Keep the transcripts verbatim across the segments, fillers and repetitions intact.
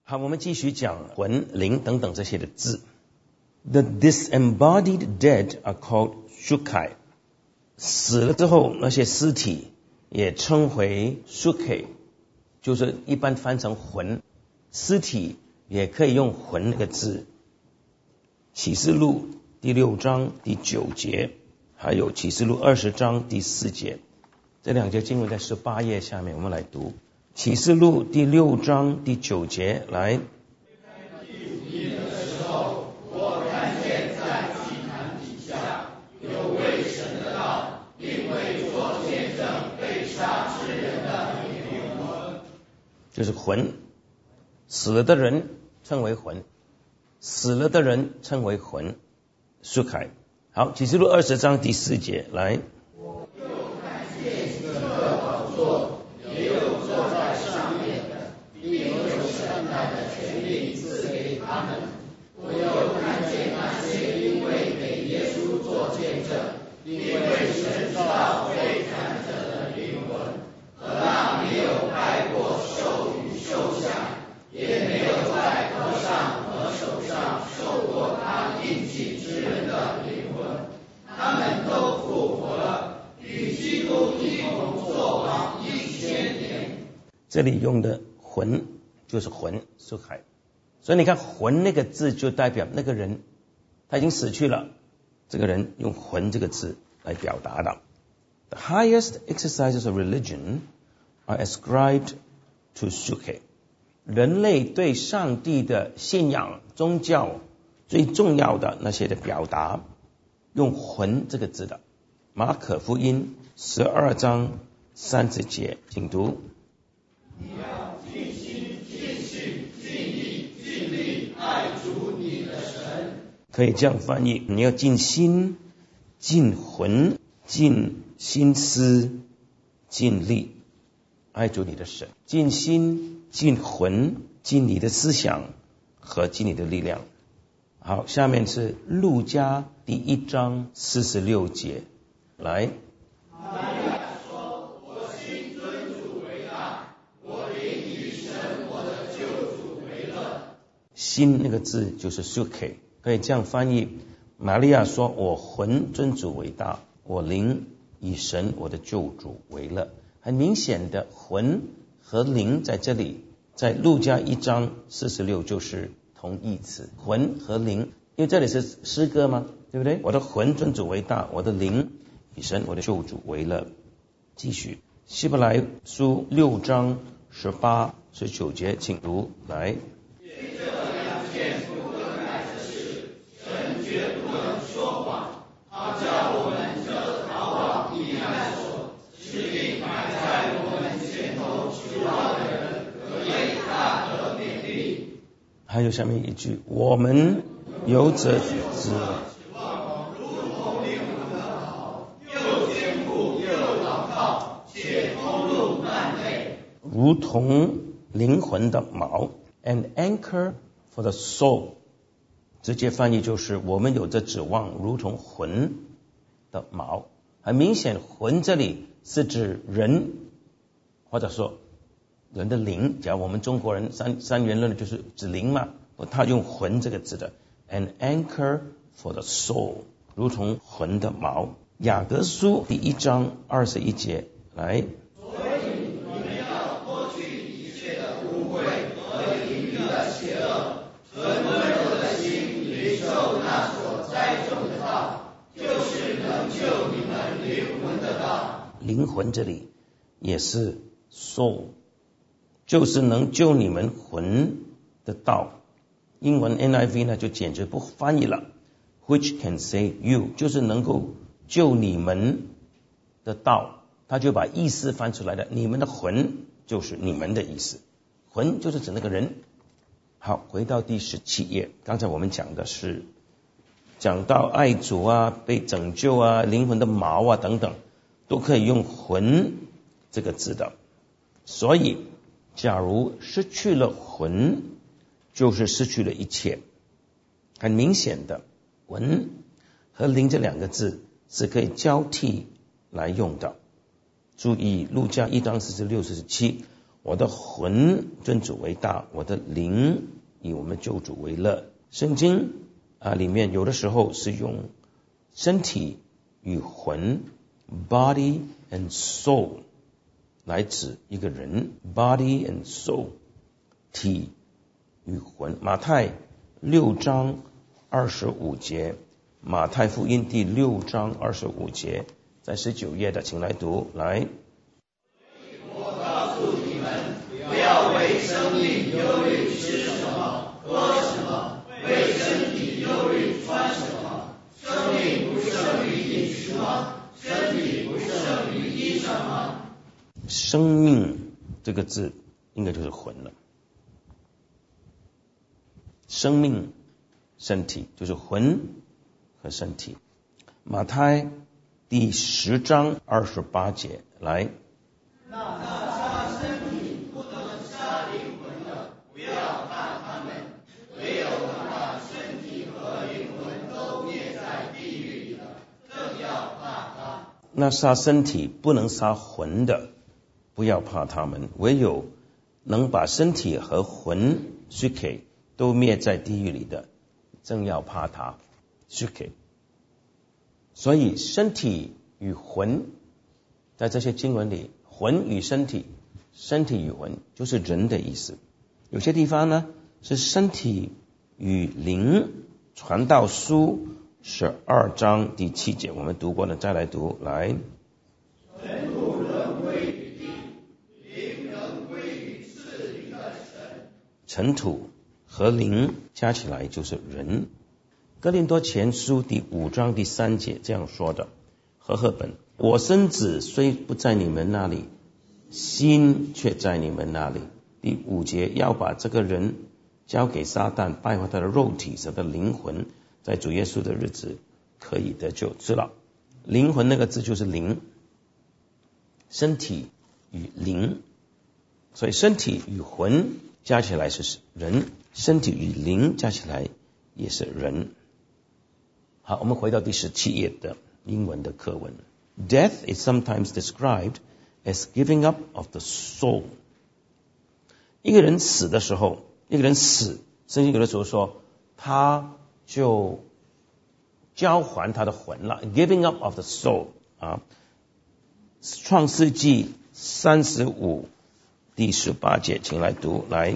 好，我们继续讲魂、灵等等这些的字。The disembodied dead are called shukai。死了之后，那些尸体也称为 shukai， 就是一般翻成魂。尸体也可以用魂那个字。启示录第六章第九节，还有启示录二十章第四节，这两节经文在十八页下面，我们来读。启示录第六章第九节，来。就是魂，死了的人称为魂，死了的人称为魂。苏凯，好，启示录二十章第四节，来。 我又看见一个宝座，也有坐在上面的，并有审判的权柄赐给他们。我又看见那些因为给耶稣做见证，因为神造被砍者的灵魂，和那没有拜过兽与兽像，也没有在头上和手上受过他印记之人的灵魂，他们都复活了，与基督一同作王一千年。 这里用的魂就是魂，苏海。所以你看魂那个字就代表那个人他已经死去了，这个人用魂这个字来表达的。The highest exercises of religion are ascribed to Shukai。 人类对上帝的信仰宗教最重要的那些的表达用魂这个字的。马可福音十二章三十节，请读。 你要尽心尽性尽意尽力爱主你的神。 可以这样翻译，你要尽心尽魂尽心思尽力爱主你的神，尽心尽魂尽你的思想和尽你的力量。好，下面是路加第一章四十六节，来。 玛利亚说，我心尊主为大，我灵以神我的救主为乐。 心那个字就是 suke， 可以这样翻译。玛利亚说，我魂尊主为大，我灵以神我的救主为乐。很明显的，魂和灵在这里在路加一章四十六就是同义词，魂和灵，因为这里是诗歌嘛，对不对？我的魂尊主为大，我的灵以神我的救主为乐。继续希伯来书六章十八十九节，请读，来。还有下面一句，我们有者子，如同灵魂的锚 ，an anchor for the soul， 直接翻译就是我们有着指望，如同魂的锚。很明显，魂这里是指人，或者说人的灵，假如我们中国人三三元论就是指灵嘛，他用魂这个字的 an anchor for the soul， 如同魂的锚。雅各书第一章二十一节，来。 所以你们要脱去一切的污秽和隐秘的邪恶，存温柔的心，领受那所栽种的道，就是能救你们灵魂的道。 灵魂这里也是 soul，就是能救你们魂的道。英文 N I V 呢就简直不翻译了 which can save you， 就是能够救你们的道，他就把意思翻出来了，你们的魂就是你们的意思，魂就是指那个人。好，回到第十七页，刚才我们讲的是讲到爱主啊，被拯救啊，灵魂的锚啊等等，都可以用魂这个字的。所以假如失去了魂，就是失去了一切。很明显的，魂和灵这两个字是可以交替来用的。注意路加一章四十六、四十七， 我的魂尊主为大，我的灵以我们救主为乐。圣经啊里面有的时候是用身体与魂 body and soul 来指一个人 body and soul 体与魂。马太六章二十五节，马太福音第六章二十五节，在十九页的请来读来。 我告诉你们，不要为生命忧虑吃什么喝什么，为身体忧虑穿什么。生命不胜于饮食吗？身体不胜于衣裳吗？ 生命这个字应该就是魂了。生命身体就是魂和身体。马太第十章二十八节来。 那杀身体不能杀灵魂的，不要怕他们，唯有把身体和灵魂都灭在地狱里的，更要怕他。 那杀身体不能杀魂的，不要怕他们，唯有能把身体和魂 suke 都灭在地狱里的，正要怕他 suke。 所以身体与魂在这些经文里，魂与身体，身体与魂就是人的意思。有些地方呢是身体与灵。传道书十二章第七节我们读过了，再来读来。 尘土仍归于地，灵仍归于赐灵的神。 尘土和灵加起来就是人。哥林多前书第五章第三节这样说的，和合本，我身子虽不在你们那里，心却在你们那里。第五节，要把这个人交给撒旦，败坏他的肉体，使他的灵魂在主耶稣的日子可以得救。知道灵魂那个字就是灵，身体与灵，所以身体与魂加起来是人，身体与灵加起来也是人。好，我们回到第十七页的英文的课文。Death is sometimes described as giving up of the soul。 一个人死的时候，一个人死，圣经有的时候说他就交还他的魂了， giving up of the soul 啊。创世纪三十五第十八节请来读来。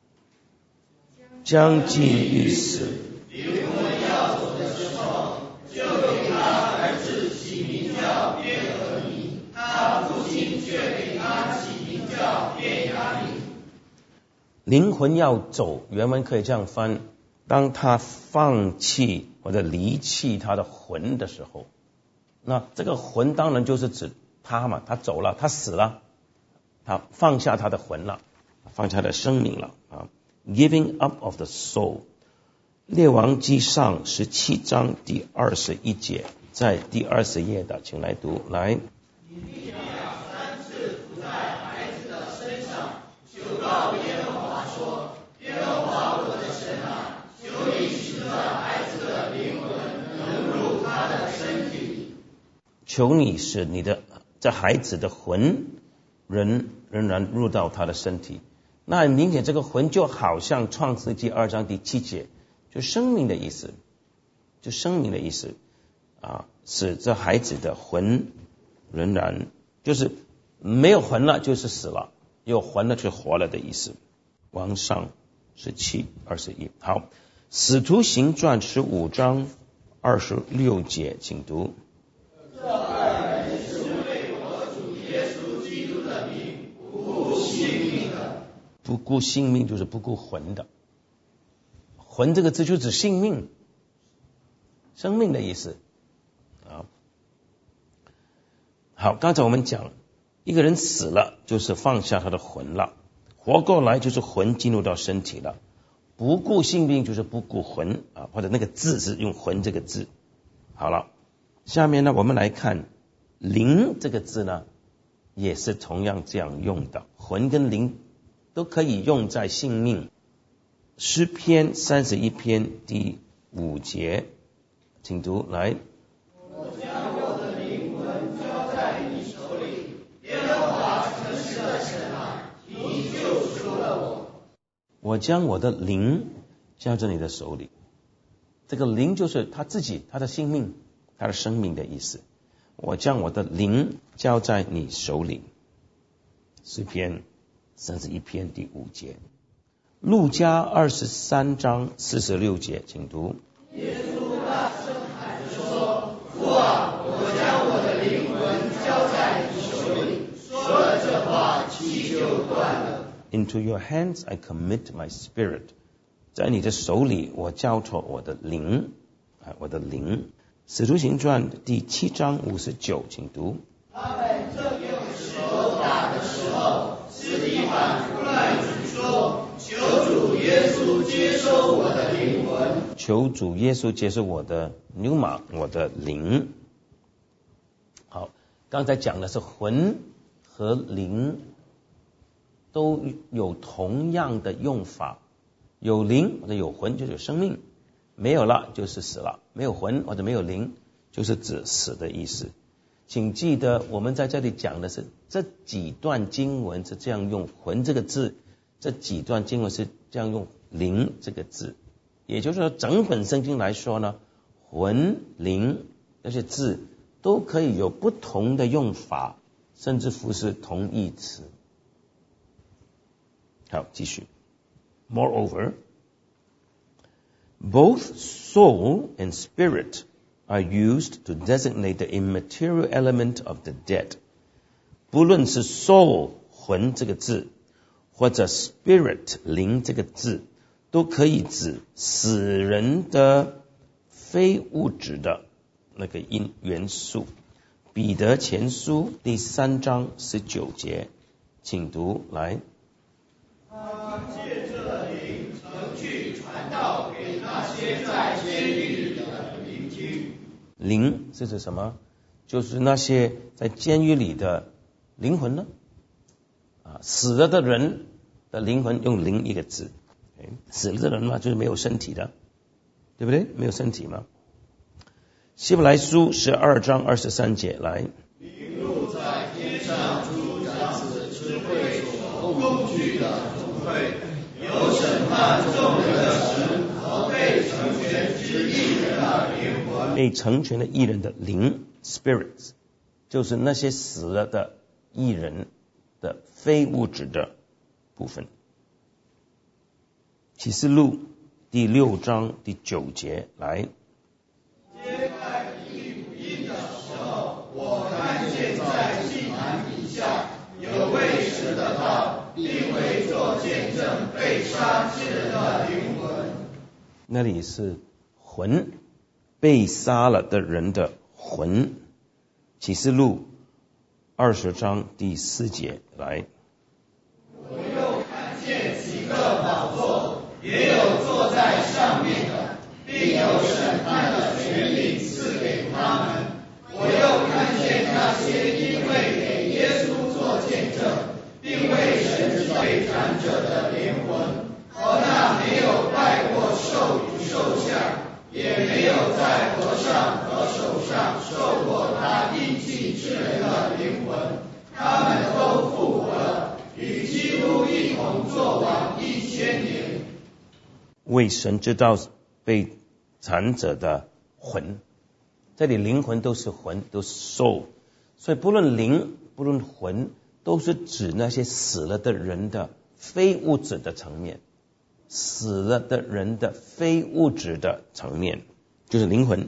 将近于死， 灵魂要走的时候，就给他儿子起名叫约俄尼，他父亲却给他起名叫便雅悯。 灵魂要走，原文可以这样翻，当他放弃或者离弃他的魂的时候，那这个魂当然就是指他嘛，他走了，他死了，他放下他的魂了，放下他的生命了啊。Giving up of the soul。 列王纪上十七章第二十一节，在第二十页的请来读来。 以利亚三次伏在孩子的身上，求告耶和华说：耶和华我的神啊，求你使这孩子的灵魂能入他的身体。 求你使你的这孩子的魂仍仍然入到他的身体。那很明显，这个魂就好像创世纪二章第七节，就生命的意思，就生命的意思啊，使这孩子的魂仍然就是没有魂了就是死了，有魂了就活了的意思。往上十七二十一。好，使徒行传十五章二十六节请读。 这二人是为我主耶稣基督的名不顾性命的。 不顾性命就是不顾魂的，魂这个字就指性命，生命的意思啊。好，刚才我们讲一个人死了就是放下他的魂了，活过来就是魂进入到身体了，不顾性命就是不顾魂啊，或者那个字是用魂这个字。好了，下面呢我们来看灵这个字呢，也是同样这样用的，魂跟灵都可以用在性命。诗篇三十一篇第五节，请读来。 我将我的灵魂交在你手里，耶和华诚实的神啊，你我将我的灵交在你的手里。这个灵就是他自己，他的性命，他的生命的意思。我将我的灵交在你手里。诗篇三十一篇第五节。路加二十三章四十六节，请读。 耶稣大声喊着说：父啊，我将我的灵魂交在你手里。说了这话，气就断了。 Into your hands I commit my spirit. 在你的手里，我交托我的灵，啊，我的灵。使徒行传第七章五十九，请读。 他们正用石头打的时候，司提反呼来主说：求主耶稣接收我的灵魂。 求主耶稣接受我的牛马，我的灵。好，刚才讲的是魂和灵都有同样的用法，有灵或者有魂就是有生命，没有了就是死了，没有魂或者没有灵就是指死的意思。请记得我们在这里讲的是这几段经文是这样用魂这个字，这几段经文是这样用灵这个字。也就是说整本圣经来说呢，魂灵这些字都可以有不同的用法，甚至乎是同义词。好，继续。Moreover, both soul and spirit are used to designate the immaterial element of the dead. 不论是 soul 魂这个字，或者 spirit 灵这个字，都可以指死人的非物质的那个因元素。彼得前书第三章十九节，请读来。 他借着灵曾去传道给那些在监狱里的邻居。 灵是指什么？就是那些在监狱里的灵魂呢？啊，死了的人的灵魂用灵一个字。死了的人嘛，就是没有身体的，对不对？没有身体嘛。希伯来书十二章二十三节来。 灵路在天上诸长子之会所共聚的总会，有审判众人的神和被成全之义人的灵魂。 被成全的义人的灵 spirits， 就是那些死了的义人的非物质的部分。启示录第六章第九节来。 揭开第五印的时候，我看见在祭坛底下有为神的道，并为作见证被杀之人的灵魂。 那里是魂，被杀了的人的魂。启示录二十章第四节来。 我又看见几个宝座，也有坐在上面的，并有审判的权柄赐给他们。我又看见那些因为给耶稣做见证，并为神之被斩者的灵魂，和那没有拜过兽与兽像，也没有在额上和手上受过他印记之人的灵魂，他们都复活了，与基督一同作王一千年。 为神之道被斩者的魂，这里灵魂都是魂，都是 soul， 所以不论灵不论魂，都是指那些死了的人的非物质的层面，死了的人的非物质的层面，就是灵魂。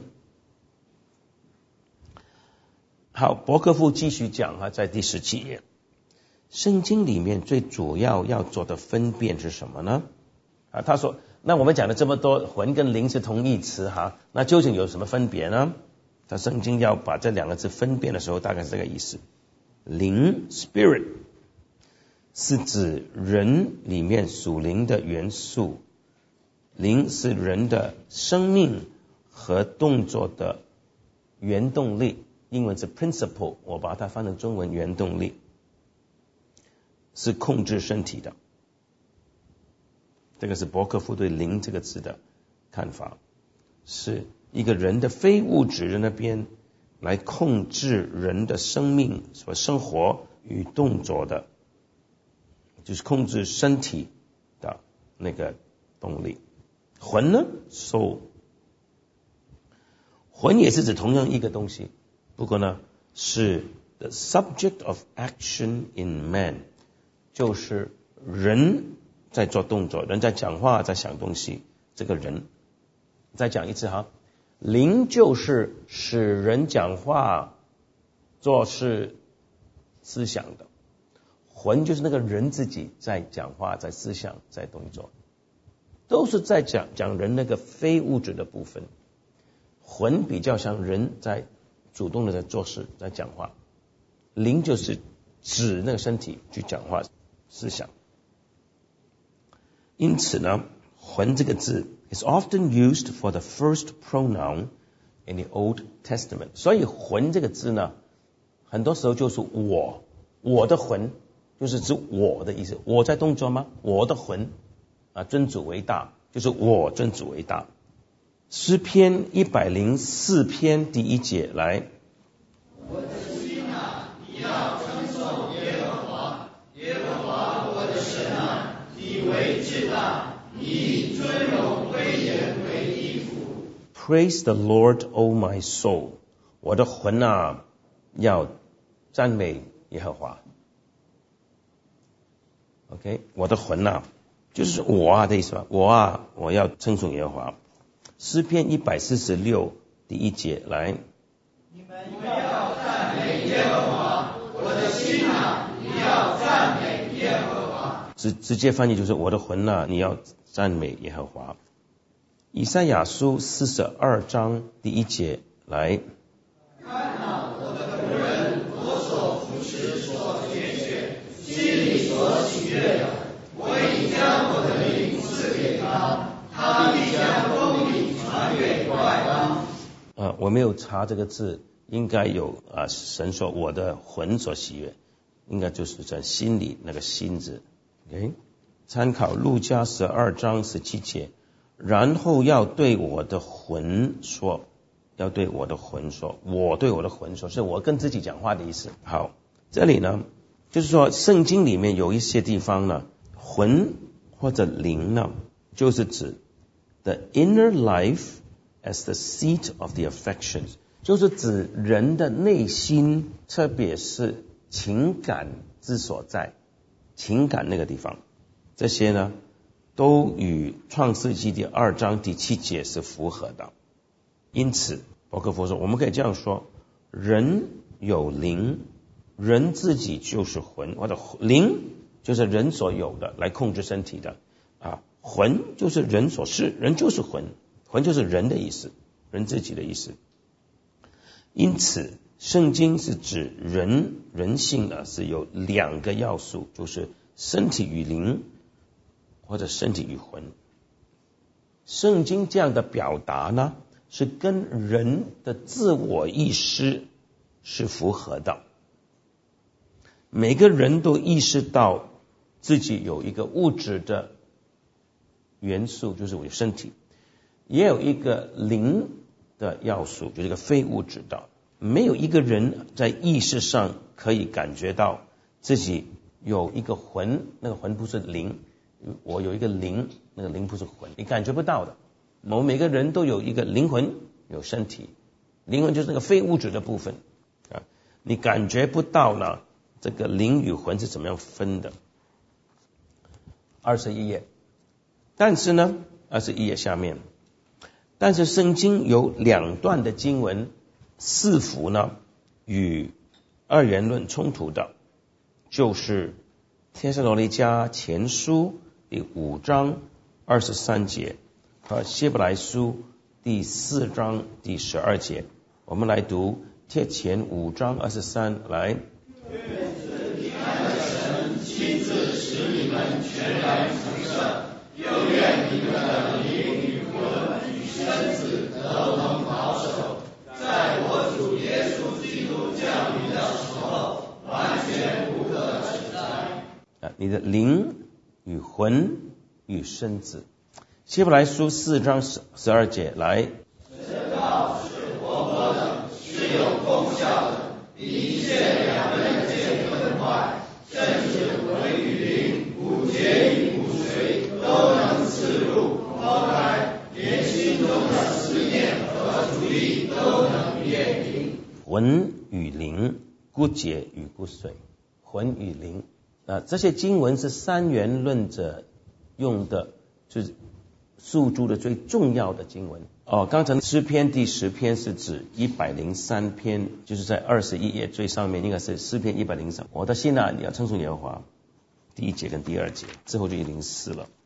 好，伯克夫继续讲啊，在第十七页，圣经里面最主要要做的分辨是什么呢？啊，他说，那我们讲了这么多，魂跟灵是同义词哈，那究竟有什么分别呢？他圣经要把这两个字分辨的时候，大概是这个意思。灵 spirit 是指人里面属灵的元素，灵是人的生命和动作的原动力，英文是 principle， 我把它翻成中文原动力，是控制身体的。这个是伯克夫对灵这个字的看法，是一个人的非物质的那边来控制人的生命和生活与动作的，就是控制身体的那个动力。魂呢 soul， 魂也是指同样一个东西，不过呢是 the subject of action in man， 就是人在做动作，人在讲话，在想东西，这个人。再讲一次哈，灵就是使人讲话做事思想的，魂就是那个人自己在讲话，在思想，在动作，都是在讲讲人那个非物质的部分。魂比较像人在主动的在做事，在讲话，灵就是指那个身体去讲话思想。因此呢，魂这个字 is often used for the first pronoun in the Old Testament。 所以魂这个字呢，很多时候就是我，我的魂就是指我的意思。我在动作吗？我的魂啊，尊主为大，就是我尊主为大。诗篇一百零四篇第一节来， 我的心啊，你要称颂耶和华，耶和华我的神啊，你为至大，你以尊荣威严为衣服。 Praise the Lord, O my soul， 我的魂啊，要赞美耶和华。 OK， 我的魂啊，就是我啊的意思吧，我啊，我要称颂耶和华。诗篇一百四十六第一节来， 你们要赞美耶和华，我的心啊，你要赞美耶和华。 直直接翻译就是我的魂啊，你要赞美耶和华。以赛亚书四十二章第一节来， 看啊，我的仆人，我所扶持、所拣选，心里所喜悦的，我已将我的灵赐给他，他必将公理传给外邦。 呃，我没有查这个字，应该有啊、呃，神说我的魂所喜悦，应该就是在心里那个心字。OK， 参考路加十二章十七节，然后要对我的魂说，要对我的魂说，我对我的魂说，是我跟自己讲话的意思。好，这里呢，就是说圣经里面有一些地方呢，魂或者灵呢，就是指 the inner life as the seat of the affections， 就是指人的内心，特别是情感之所在，情感那个地方，这些呢都与创世纪第二章第七节是符合的。因此伯克佛说，我们可以这样说，人有灵，人自己就是魂，或者灵就是人所有的来控制身体的啊，魂就是人所是，人就是魂，魂就是人的意思，人自己的意思。因此圣经是指人人性呢是有两个要素，就是身体与灵，或者身体与魂。圣经这样的表达呢，是跟人的自我意识是符合的。每个人都意识到自己有一个物质的元素，就是我的身体，也有一个灵的要素，就是一个非物质的。没有一个人在意识上可以感觉到自己有一个魂，那个魂不是灵，我有一个灵，那个灵不是魂，你感觉不到的。我们每个人都有一个灵魂，有身体，灵魂就是那个非物质的部分啊，你感觉不到呢，这个灵与魂是怎么样分的。二十一页，但是呢，二十一页下面，但是圣经有两段的经文似乎呢与二元论冲突的，就是帖撒罗尼迦前书第五章二十三节和希伯来书第四章第十二节。我们来读帖前五章二十三，来。 愿主平安的神亲自使你们全然成圣，又愿你们的灵与魂与身子都能保守，在我主耶稣基督降临的时候，完全无可指摘。 啊，你的灵与魂与身子。希伯来书四章十二节，来。 神的道是活泼的，是有功效的，比一切两刃剑更快，甚至魂与灵、骨节与骨髓都能魂与灵，骨节与骨髓。魂与灵，那这些经文是三元论者用的，就是诉诸的最重要的经文。哦，刚才诗篇第十篇是指一百零三篇，就是在二十一页最上面，应该是诗篇一百零三。我的心啊，你要称颂耶和华，第一节跟第二节，之后就一零四了。